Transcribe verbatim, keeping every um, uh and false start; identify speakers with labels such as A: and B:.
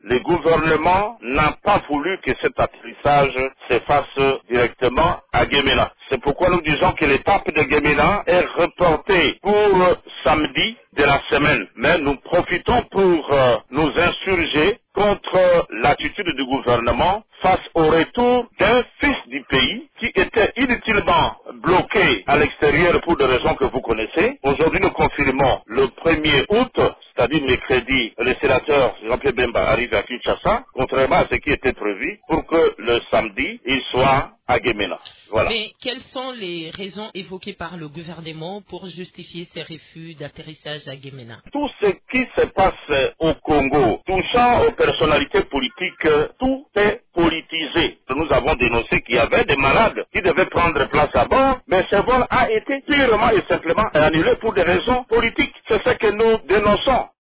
A: le gouvernement n'a pas voulu que cet atterrissage se fasse directement à Guémena. C'est pourquoi nous disons que l'étape de Guémena est reportée pour samedi de la semaine. Mais nous profitons pour euh, nous insurger contre l'attitude du gouvernement face au retour d'un fils du pays qui était inutilement bloqué à l'extérieur pour des raisons que vous connaissez. Aujourd'hui, nous confirmons le premier août, c'est-à-dire mercredi, le sénateur Jean-Pierre Bemba arrive à Kinshasa, contrairement à ce qui était prévu, pour que le samedi, il soit à Guémena. Voilà.
B: Mais quelles sont les raisons évoquées par le gouvernement pour justifier ces refus d'atterrissage à Guémena?
A: Tout ce qui se passe au Congo, touchant aux personnalités politiques, tout est politisé. Nous avons dénoncé qu'il y avait des malades qui devaient prendre place à bord, mais ce vol a été purement et simplement annulé pour des raisons politiques. C'est ce que nous dénonçons.